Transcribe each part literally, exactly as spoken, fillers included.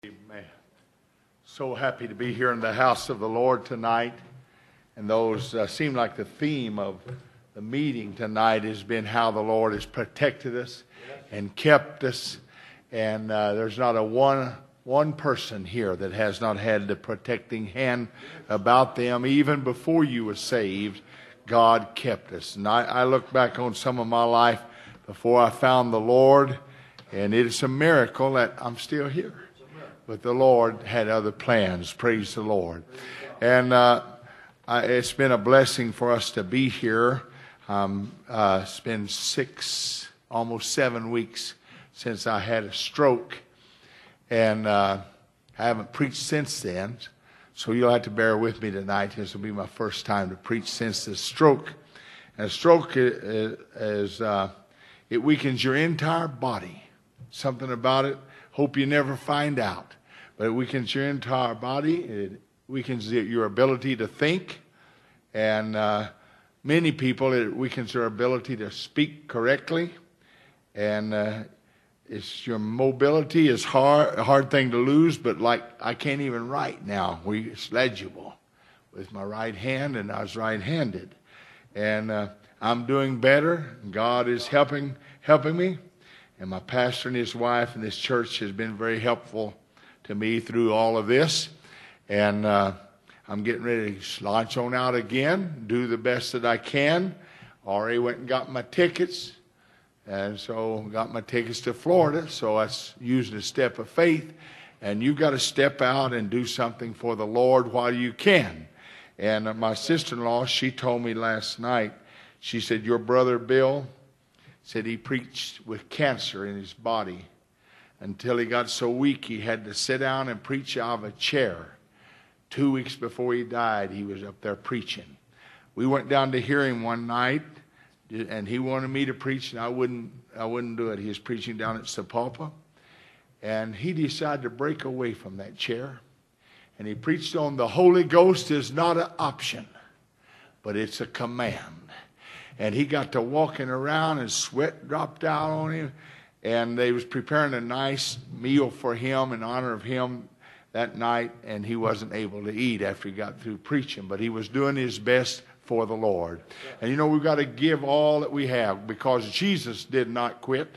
Amen. So happy to be here in the house of the Lord tonight. And those uh, seem like the theme of the meeting tonight has been how the Lord has protected us and kept us. And uh, there's not a one one person here that has not had the protecting hand about them. Even before you were saved, God kept us. And I, I look back on some of my life before I found the Lord, and it is a miracle that I'm still here. But the Lord had other plans. Praise the Lord. And uh, I, it's been a blessing for us to be here. Um, uh, it's been six, almost seven weeks since I had a stroke. And uh, I haven't preached since then. So you'll have to bear with me tonight. This will be my first time to preach since the stroke. And a stroke is, is uh, it weakens your entire body. Something about it. Hope you never find out. But it weakens your entire body. It weakens your ability to think. And uh, many people, it weakens their ability to speak correctly. And uh, it's your mobility is hard, a hard thing to lose. But like I can't even write now. We, it's legible with my right hand, and I was right-handed. And uh, I'm doing better. God is helping helping me. And my pastor and his wife and this church has been very helpful to me through all of this. And uh, I'm getting ready to launch on out again, do the best that I can. Already went and got my tickets. And so got my tickets to Florida. So that's using a step of faith. And you've got to step out and do something for the Lord while you can. And uh, my sister-in-law, she told me last night, she said, your brother Bill said he preached with cancer in his body until he got so weak he had to sit down and preach out of a chair. Two weeks before he died, he was up there preaching. We went down to hear him one night, and he wanted me to preach, and I wouldn't I wouldn't do it. He was preaching down at Sapulpa, and he decided to break away from that chair, and he preached on the Holy Ghost is not an option, but it's a command. And he got to walking around and sweat dropped out on him. And they was preparing a nice meal for him in honor of him that night. And he wasn't able to eat after he got through preaching. But he was doing his best for the Lord. And you know, we've got to give all that we have, because Jesus did not quit.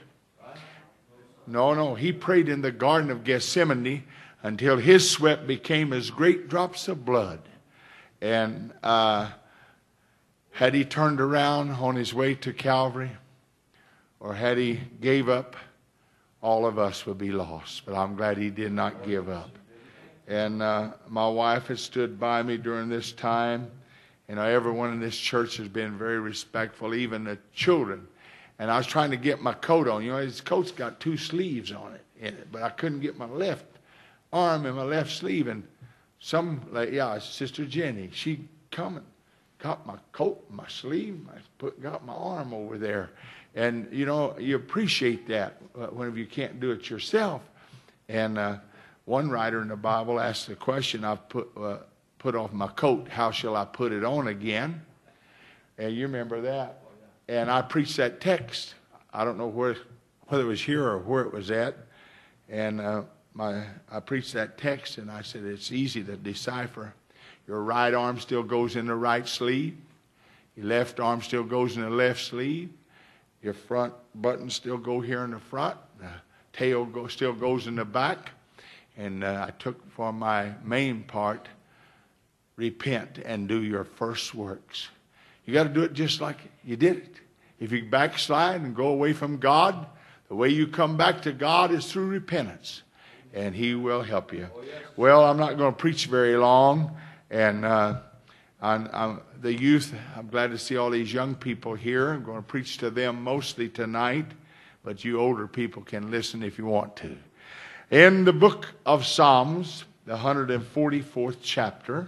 No, no. He prayed in the Garden of Gethsemane until his sweat became as great drops of blood. And uh had he turned around on his way to Calvary, or had he gave up, all of us would be lost. But I'm glad he did not give up. And uh, my wife has stood by me during this time. You know, everyone in this church has been very respectful, even the children. And I was trying to get my coat on. You know, his coat's got two sleeves on it, in it, but I couldn't get my left arm in my left sleeve. And some, like, yeah, Sister Jenny, she coming. Got my coat, my sleeve, I put, got my arm over there. And, you know, you appreciate that whenever you can't do it yourself. And uh, one writer in the Bible asked the question, I've put, uh, put off my coat, how shall I put it on again? And you remember that. And I preached that text. I don't know where, whether it was here or where it was at. And uh, my I preached that text, and I said it's easy to decipher. Your right arm still goes in the right sleeve. Your left arm still goes in the left sleeve. Your front buttons still go here in the front. The tail go, still goes in the back. And uh, I took for my main part, repent and do your first works. You got to do it just like you did it. If you backslide and go away from God, the way you come back to God is through repentance. And He will help you. Well, I'm not going to preach very long. And uh, I'm, I'm, the youth, I'm glad to see all these young people here. I'm going to preach to them mostly tonight, but you older people can listen if you want to. In the book of Psalms, the one hundred forty-fourth chapter,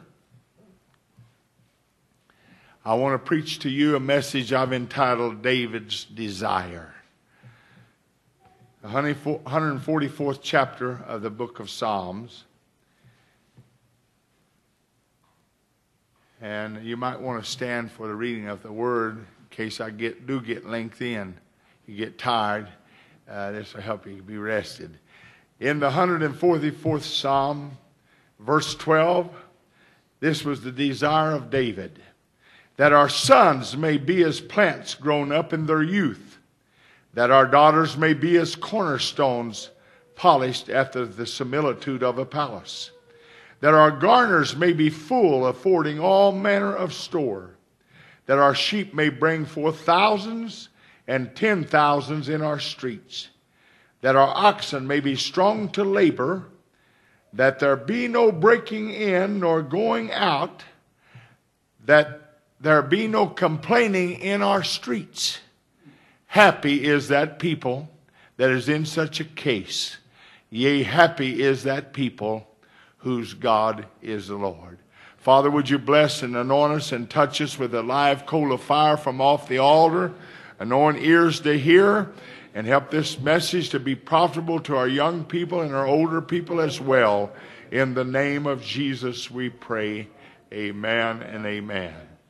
I want to preach to you a message I've entitled David's Desire. The one hundred forty-fourth chapter of the book of Psalms. And you might want to stand for the reading of the word in case I get do get lengthy and you get tired. Uh, this will help you be rested. In the one hundred forty-fourth Psalm, verse twelve, this was the desire of David, that our sons may be as plants grown up in their youth, that our daughters may be as cornerstones polished after the similitude of a palace, that our garners may be full, affording all manner of store, that our sheep may bring forth thousands and ten thousands in our streets, that our oxen may be strong to labor, that there be no breaking in nor going out, that there be no complaining in our streets. Happy is that people that is in such a case. Yea, happy is that people whose God is the Lord. Father, would you bless and anoint us and touch us with a live coal of fire from off the altar, anoint ears to hear, and help this message to be profitable to our young people and our older people as well. In the name of Jesus we pray. Amen and amen.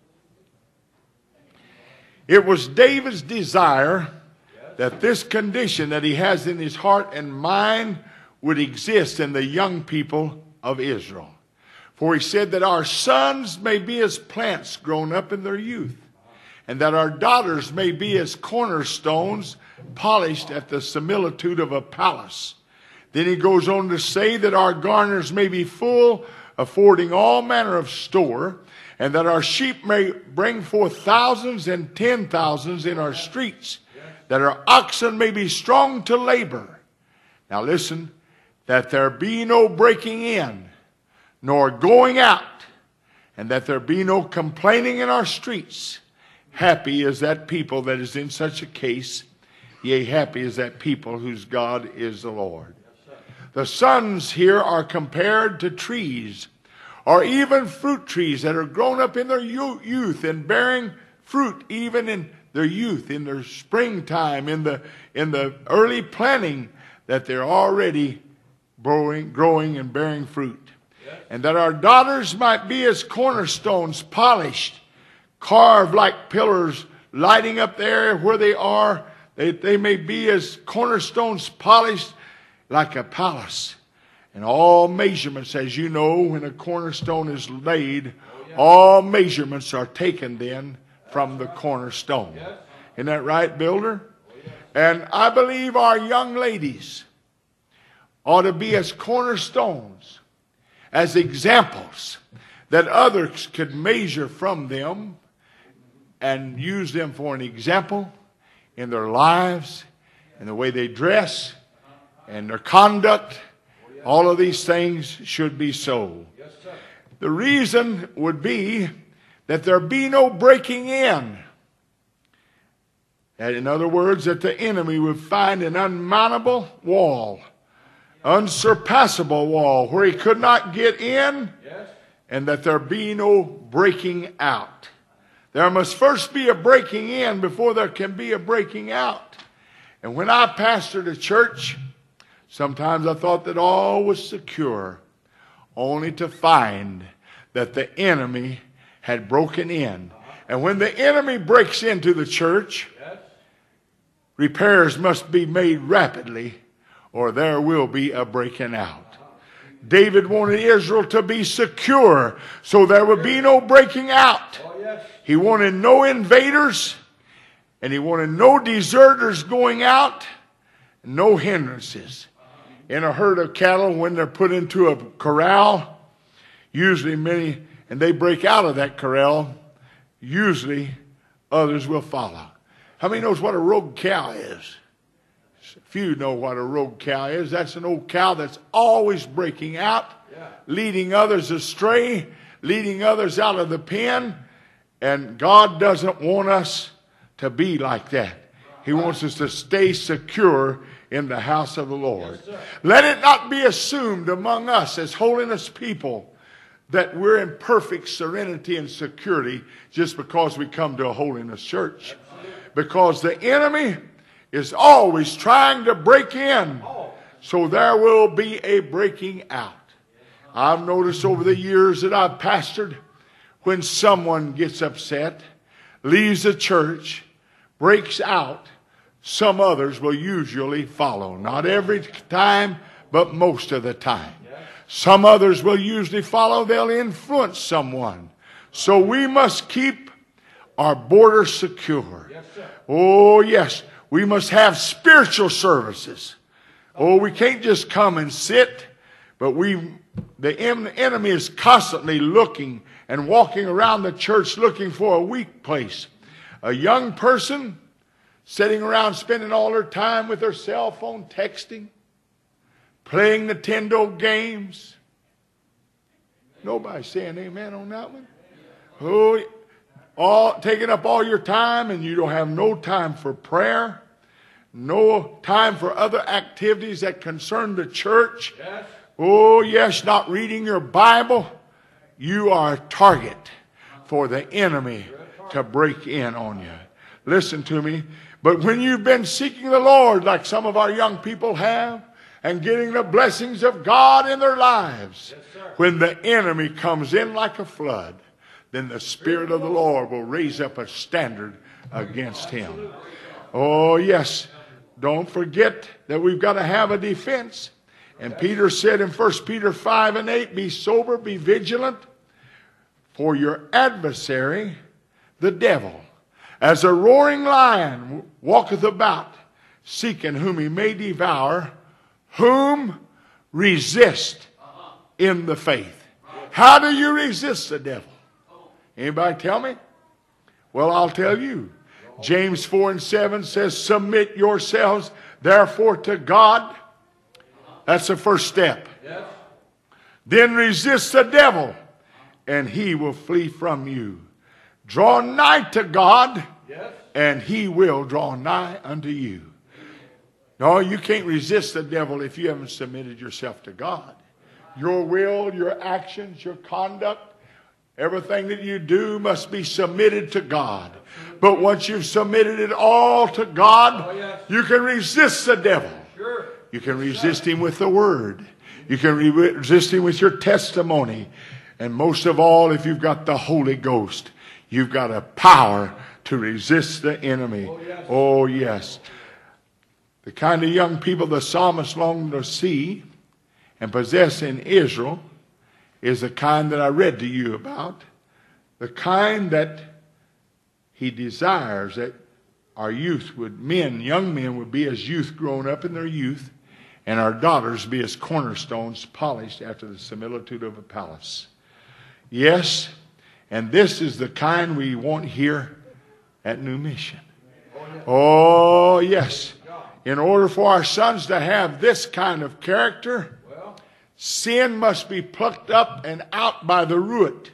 It was David's desire that this condition that he has in his heart and mind would exist in the young people of Israel. For he said that our sons may be as plants grown up in their youth, and that our daughters may be as cornerstones polished at the similitude of a palace. Then he goes on to say that our garners may be full, affording all manner of store, and that our sheep may bring forth thousands and ten thousands in our streets, that our oxen may be strong to labor. Now listen, that there be no breaking in, nor going out, and that there be no complaining in our streets. Happy is that people that is in such a case. Yea, happy is that people whose God is the Lord. The sons here are compared to trees, or even fruit trees that are grown up in their youth and bearing fruit even in their youth, in their springtime, in the in the early planting, that they're already growing, growing and bearing fruit. Yes. And that our daughters might be as cornerstones polished, carved like pillars, lighting up the area where they are. They, they may be as cornerstones polished like a palace. And all measurements, as you know, when a cornerstone is laid, oh, yeah. all measurements are taken then from the cornerstone. Yes. Isn't that right, builder? Oh, yeah. And I believe our young ladies ought to be as cornerstones, as examples that others could measure from them and use them for an example in their lives, in the way they dress, and their conduct. All of these things should be so. Yes, sir. The reason would be that there be no breaking in. And in other words, that the enemy would find an unmountable wall, unsurpassable wall, where he could not get in, yes. and that there be no breaking out. There must first be a breaking in before there can be a breaking out. And when I pastored a church, sometimes I thought that all was secure, only to find that the enemy had broken in. And when the enemy breaks into the church, repairs must be made rapidly, or there will be a breaking out. David wanted Israel to be secure, so there would be no breaking out. He wanted no invaders, and he wanted no deserters going out, no hindrances. In a herd of cattle, when they're put into a corral, usually many, and they break out of that corral, usually others will follow. How many knows what a rogue cow is? Few know what a rogue cow is. That's an old cow that's always breaking out, yeah. leading others astray, leading others out of the pen. And God doesn't want us to be like that. He wants us to stay secure in the house of the Lord. Yes, let it not be assumed among us as holiness people that we're in perfect serenity and security just because we come to a holiness church. Because the enemy is always trying to break in. So there will be a breaking out. I've noticed over the years that I've pastored, when someone gets upset, leaves the church, breaks out, some others will usually follow. Not every time, but most of the time. Some others will usually follow. They'll influence someone. So we must keep our borders secure. Oh, yes. We must have spiritual services. Oh, we can't just come and sit, but we, the enemy is constantly looking and walking around the church looking for a weak place. A young person sitting around spending all their time with their cell phone texting, playing Nintendo games. Nobody saying amen on that one. Oh, all taking up all your time, and you don't have no time for prayer, no time for other activities that concern the church. Yes. Oh, yes, not reading your Bible. You are a target for the enemy to break in on you. Listen to me. But when you've been seeking the Lord, like some of our young people have, and getting the blessings of God in their lives, yes, when the enemy comes in like a flood, then the Spirit of the Lord will raise up a standard against him. Oh, yes. Don't forget that we've got to have a defense. And Peter said in First Peter five and eight, be sober, be vigilant, for your adversary, the devil, as a roaring lion walketh about, seeking whom he may devour, whom resist in the faith. How do you resist the devil? Anybody tell me? Well, I'll tell you. James four and seven says, submit yourselves therefore to God. That's the first step. Then resist the devil, and he will flee from you. Draw nigh to God, and he will draw nigh unto you. No, you can't resist the devil if you haven't submitted yourself to God. Your will, your actions, your conduct, everything that you do must be submitted to God. But once you've submitted it all to God, you can resist the devil. You can resist him with the word. You can resist him with your testimony. And most of all, if you've got the Holy Ghost, you've got a power to resist the enemy. Oh, yes. The kind of young people the psalmist longed to see and possess in Israel is the kind that I read to you about. The kind that he desires that our youth would, men, young men would be as youth grown up in their youth, and our daughters be as cornerstones polished after the similitude of a palace. Yes, and this is the kind we want here at New Mission. Oh, yes. In order for our sons to have this kind of character, sin must be plucked up and out by the root.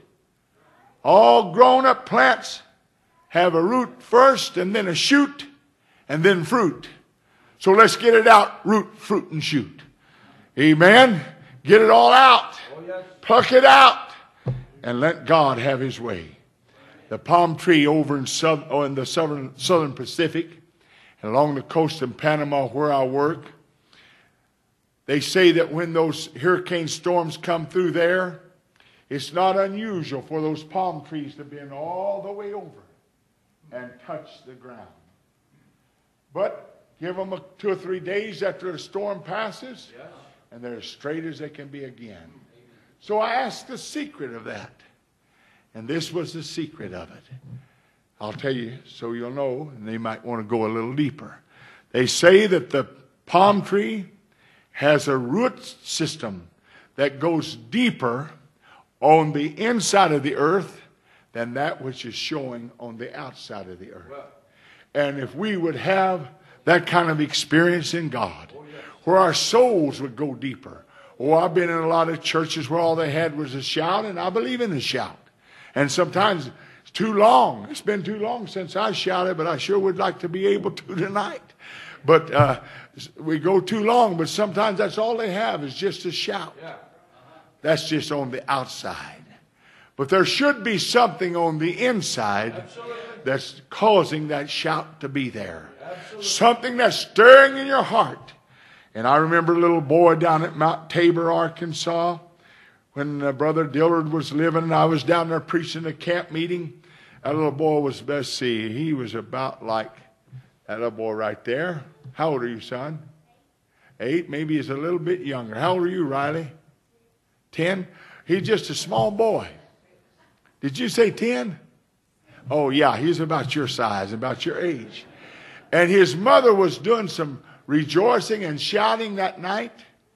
All grown-up plants have a root first, and then a shoot, and then fruit. So let's get it out, root, fruit, and shoot. Amen? Get it all out. Pluck it out, and let God have his way. The palm tree over in, sub, oh, in the southern, southern Pacific, and along the coast in Panama where I work, they say that when those hurricane storms come through there, it's not unusual for those palm trees to bend all the way over and touch the ground. But give them a, two or three days after the storm passes, yes, and they're as straight as they can be again. So I asked the secret of that. And this was the secret of it. I'll tell you so you'll know, and they might want to go a little deeper. They say that the palm tree has a root system that goes deeper on the inside of the earth than that which is showing on the outside of the earth. And if we would have that kind of experience in God, where our souls would go deeper. Oh, I've been in a lot of churches where all they had was a shout, and I believe in the shout. And sometimes it's too long. It's been too long since I shouted, but I sure would like to be able to tonight. But uh, we go too long, but sometimes that's all they have is just a shout. That's just on the outside. But there should be something on the inside Absolutely. That's causing that shout to be there. Absolutely. Something that's stirring in your heart. And I remember a little boy down at Mount Tabor, Arkansas, when uh, Brother Dillard was living, and I was down there preaching a camp meeting. That little boy was, let's see, he was about like that little boy right there. How old are you, son? Eight, maybe he's a little bit younger. How old are you, Riley? Ten? He's just a small boy. Did you say ten? Oh, yeah, he's about your size, about your age. And his mother was doing some rejoicing and shouting that night.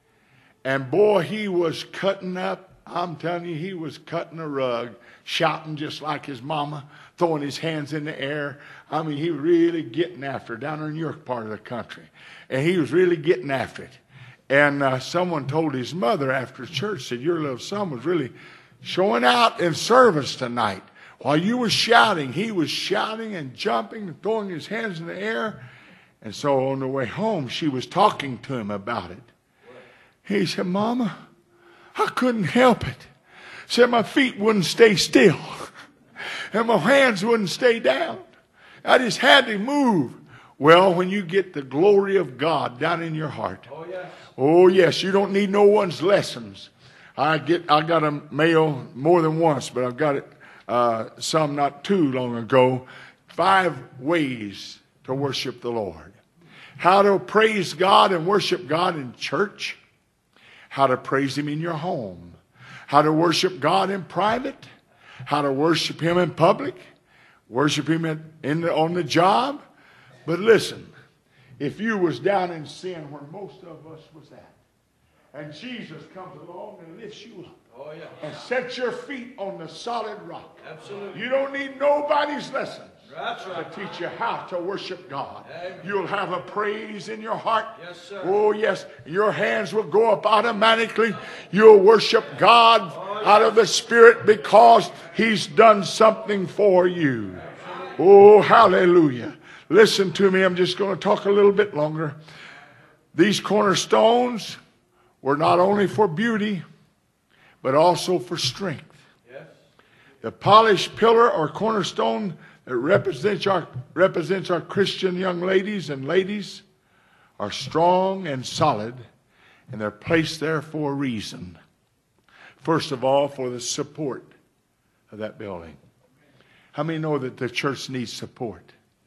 And boy, he was cutting up. I'm telling you, he was cutting a rug, shouting just like his mama, throwing his hands in the air. I mean, he was really getting after it down in your part of the country. And he was really getting after it. And uh, someone told his mother after church, said, your little son was really showing out in service tonight. While you were shouting, he was shouting and jumping and throwing his hands in the air. And so on the way home, she was talking to him about it. He said, Mama, I couldn't help it. Said my feet wouldn't stay still. And my hands wouldn't stay down. I just had to move. Well, when you get the glory of God down in your heart. Oh, yes. Oh, yes. You don't need no one's lessons. I get, I got a mail more than once, but I've got it uh, some not too long ago. Five ways to worship the Lord. How to praise God and worship God in church. How to praise Him in your home. How to worship God in private. How to worship Him in public. Worship Him in, in the, on the job. But listen, if you was down in sin where most of us was at, and Jesus comes along and lifts you up, oh, yeah. and sets your feet on the solid rock. Absolutely. You don't need nobody's lessons. That's right. To teach you how to worship God. Amen. You'll have a praise in your heart. Yes, sir. Oh, yes. Your hands will go up automatically. You'll worship God oh, yes. out of the Spirit because He's done something for you. Absolutely. Oh, hallelujah. Listen to me. I'm just going to talk a little bit longer. These cornerstones were not only for beauty, but also for strength. Yes. The polished pillar or cornerstone that represents our, represents our Christian young ladies and ladies are strong and solid, and they're placed there for a reason. First of all, for the support of that building. How many know that the church needs support?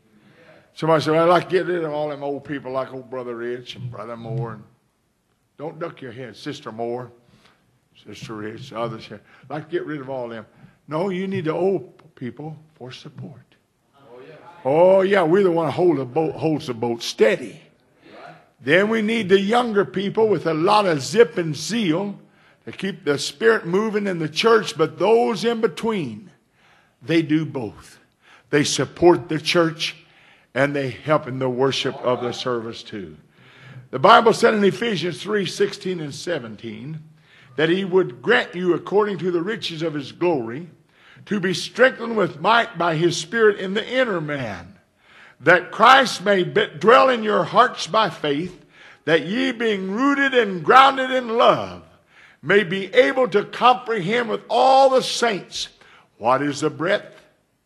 Somebody said, well, I'd like to get rid of all them old people like old Brother Rich and Brother Moore. And don't duck your head. Sister Moore, Sister Rich, others here. I'd like to get rid of all them. No, you need the old people for support. Oh, yeah, oh, yeah we're the one who hold the boat, holds the boat steady. Right. Then we need the younger people with a lot of zip and zeal to keep the Spirit moving in the church. But those in between, they do both. They support the church and they help in the worship of the service too. The Bible said in Ephesians three, sixteen and seventeen that He would grant you according to the riches of His glory to be strengthened with might by His Spirit in the inner man, that Christ may be, dwell in your hearts by faith, that ye being rooted and grounded in love may be able to comprehend with all the saints what is the breadth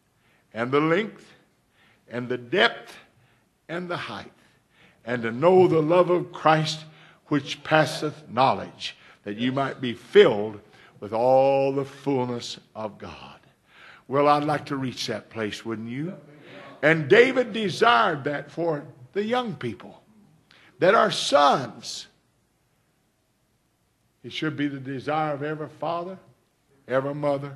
and the length and the depth and the height, and to know the love of Christ which passeth knowledge, that you might be filled with all the fullness of God. Well, I'd like to reach that place, wouldn't you? And David desired that for the young people, that our sons, it should be the desire of every father, every mother,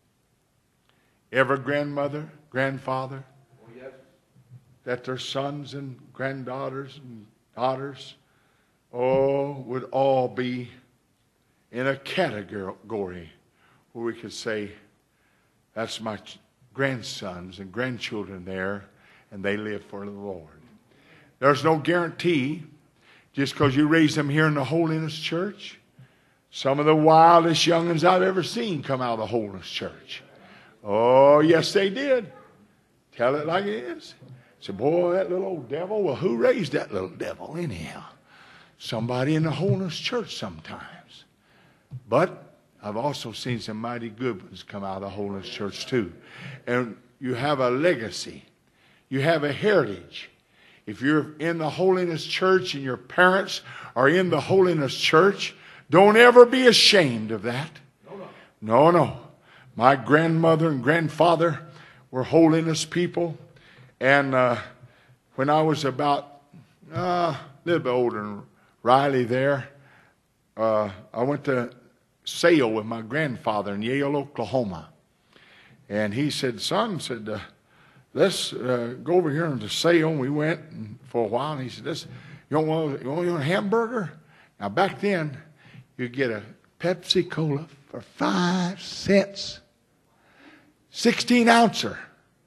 every grandmother, grandfather, that their sons and granddaughters and daughters, oh, would all be in a category where we could say, that's my grandsons and grandchildren there, and they live for the Lord. There's no guarantee just because you raise them here in the Holiness Church. Some of the wildest young'uns I've ever seen come out of the Holiness Church. Oh, yes, they did. Tell it like it is. Say, boy, that little old devil. Well, who raised that little devil anyhow? Somebody in the Holiness Church sometimes. But I've also seen some mighty good ones come out of the Holiness Church too. And you have a legacy. You have a heritage. If you're in the Holiness Church and your parents are in the Holiness Church, don't ever be ashamed of that. No, no. My grandmother and grandfather were Holiness people. And uh, when I was about uh, a little bit older than Riley there. Uh, I went to sail with my grandfather in Yale, Oklahoma. And he said, son, said, uh, let's uh, go over here and to sail. And we went and for a while. And he said, this, you want, one, you want a hamburger? Now, back then, you'd get a Pepsi Cola for five cents. sixteen ouncer.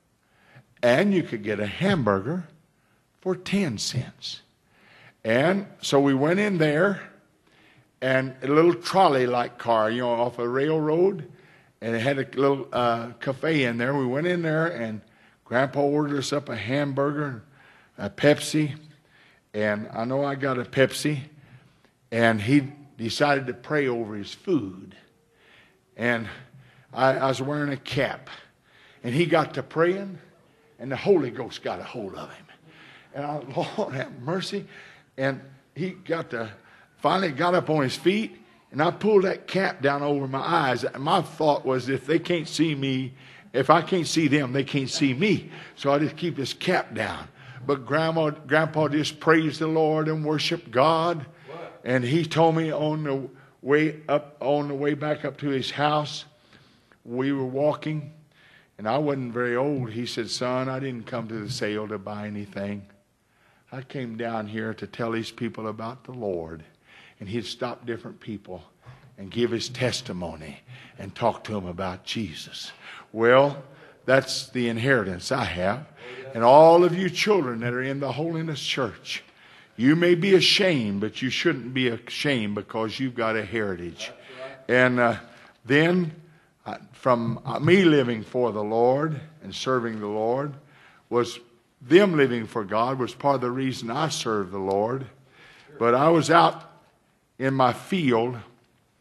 And you could get a hamburger for ten cents. And so we went in there, and a little trolley-like car, you know, off a railroad, and it had a little uh, cafe in there. We went in there, and Grandpa ordered us up a hamburger, a Pepsi, and I know I got a Pepsi, and he decided to pray over his food. And I, I was wearing a cap, and he got to praying, and the Holy Ghost got a hold of him. And I, Lord have mercy, and he got to, finally got up on his feet, and I pulled that cap down over my eyes. My thought was, if they can't see me, if I can't see them, they can't see me. So I just keep this cap down. But Grandma, Grandpa just praised the Lord and worshiped God. What? And he told me on the way up, on the way back up to his house, we were walking, and I wasn't very old. He said, son, I didn't come to the sale to buy anything. I came down here to tell these people about the Lord. And he'd stop different people and give his testimony and talk to them about Jesus. Well, that's the inheritance I have. And all of you children that are in the Holiness Church, you may be ashamed, but you shouldn't be ashamed because you've got a heritage. And uh, then uh, from uh, me living for the Lord and serving the Lord, was them living for God was part of the reason I served the Lord. But I was out in my field a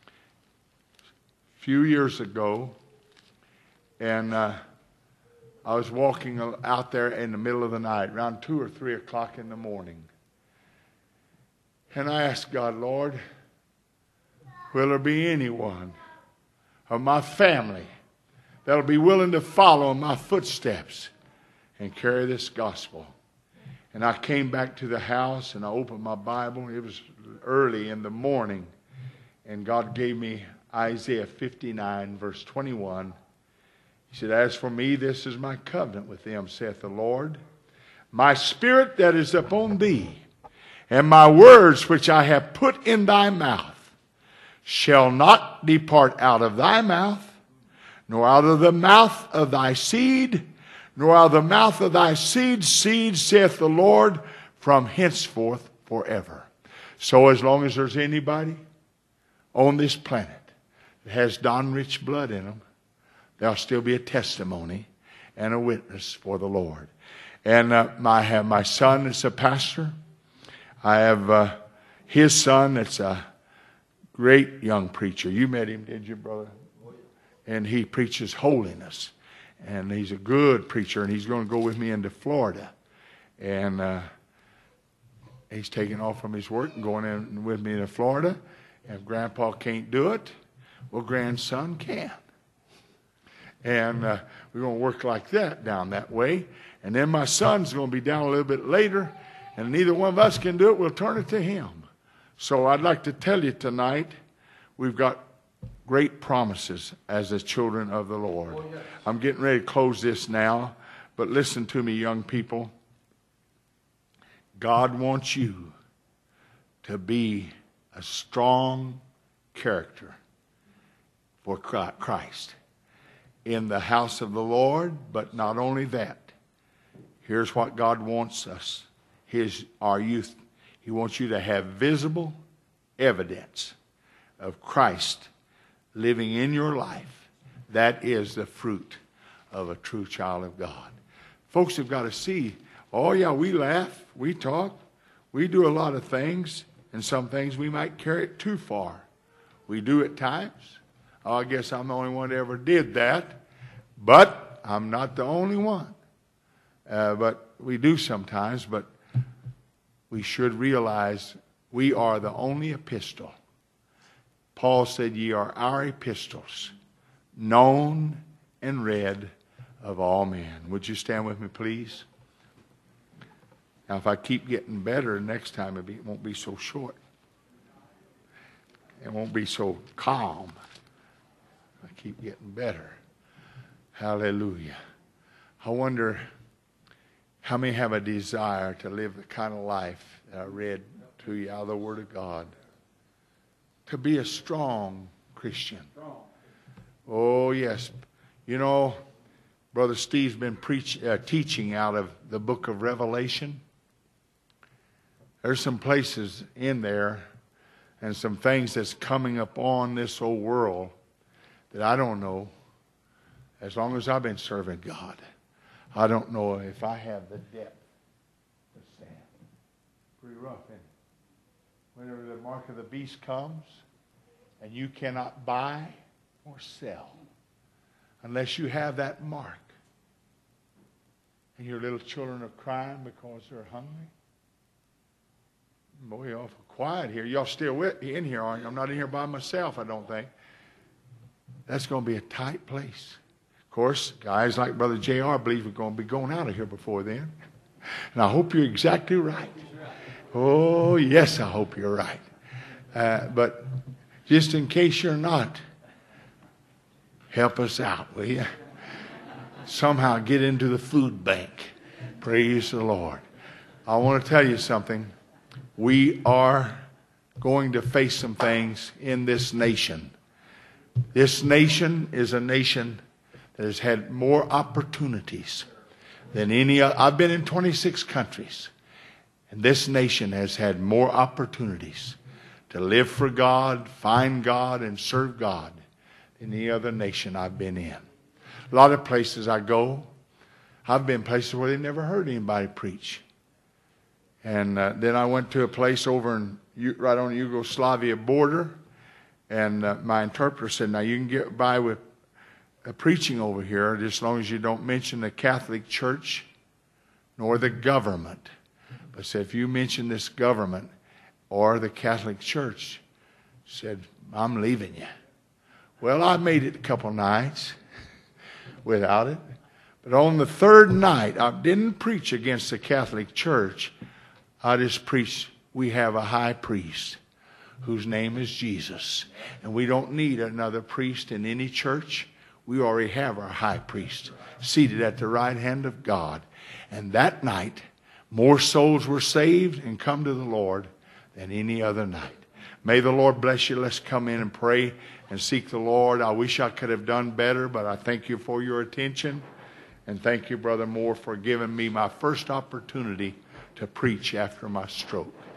few years ago, and uh, I was walking out there in the middle of the night, around two or three o'clock in the morning. And I asked God, Lord, will there be anyone of my family that'll be willing to follow in my footsteps and carry this gospel? And I came back to the house and I opened my Bible. It was early in the morning. And God gave me Isaiah fifty-nine, verse twenty-one. He said, as for me, this is my covenant with them, saith the Lord. My spirit that is upon thee, and my words which I have put in thy mouth, shall not depart out of thy mouth, nor out of the mouth of thy seed, nor out of the mouth of thy seed's seed, saith the Lord, from henceforth forever. So as long as there's anybody on this planet that has Don Rich blood in them, there'll still be a testimony and a witness for the Lord. And uh, I have my son that's a pastor. I have uh, his son that's a great young preacher. You met him, did you, brother? And he preaches holiness. And he's a good preacher, and he's going to go with me into Florida. And uh, he's taking off from his work and going in with me to Florida. And if Grandpa can't do it, well, grandson can. And uh, we're going to work like that down that way. And then my son's going to be down a little bit later, and neither one of us can do it. We'll turn it to him. So I'd like to tell you tonight, we've got great promises as the children of the Lord. Oh, yes. I'm getting ready to close this now, but listen to me, young people. God wants you to be a strong character for Christ in the house of the Lord, but not only that. Here's what God wants us, his, our youth. He wants you to have visible evidence of Christ living in your life. That is the fruit of a true child of God. Folks have got to see, oh yeah, we laugh, we talk, we do a lot of things, and some things we might carry it too far. We do at times. Oh, I guess I'm the only one that ever did that, but I'm not the only one. Uh, but we do sometimes, but we should realize we are the only epistle. Paul said, ye are our epistles, known and read of all men. Would you stand with me, please? Now, if I keep getting better, next time it won't be so short. It won't be so calm. I keep getting better. Hallelujah. I wonder how many have a desire to live the kind of life that I read to you out of the Word of God. To be a strong Christian. Oh, yes. You know, Brother Steve's been preach, uh, teaching out of the book of Revelation. There's some places in there and some things that's coming upon this old world that I don't know. As long as I've been serving God, I don't know if I have the depth to stand. Pretty rough, isn't it? Whenever the mark of the beast comes, and you cannot buy or sell unless you have that mark. And your little children are crying because they're hungry. Boy, you're awful quiet here. Y'all still with, in here, aren't you? I'm not in here by myself, I don't think. That's going to be a tight place. Of course, guys like Brother J R believe we're going to be going out of here before then. And I hope you're exactly right. Oh, yes, I hope you're right. Uh, but just in case you're not, help us out, will you? Somehow get into the food bank. Praise the Lord. I want to tell you something. We are going to face some things in this nation. This nation is a nation that has had more opportunities than any other. I've been in twenty-six countries, and this nation has had more opportunities to live for God, find God, and serve God than any other nation I've been in. A lot of places I go, I've been places where they never heard anybody preach. And uh, then I went to a place over in right on the Yugoslavia border, and uh, my interpreter said, now you can get by with uh, preaching over here just as long as you don't mention the Catholic Church nor the government. But said, if you mention this government or the Catholic Church, said, I'm leaving you. Well, I made it a couple nights without it. But on the third night, I didn't preach against the Catholic Church. I just preached, we have a high priest whose name is Jesus. And we don't need another priest in any church. We already have our high priest seated at the right hand of God. And that night, more souls were saved and come to the Lord than any other night. May the Lord bless you. Let's come in and pray and seek the Lord. I wish I could have done better, but I thank you for your attention. And thank you, Brother Moore, for giving me my first opportunity to preach after my stroke.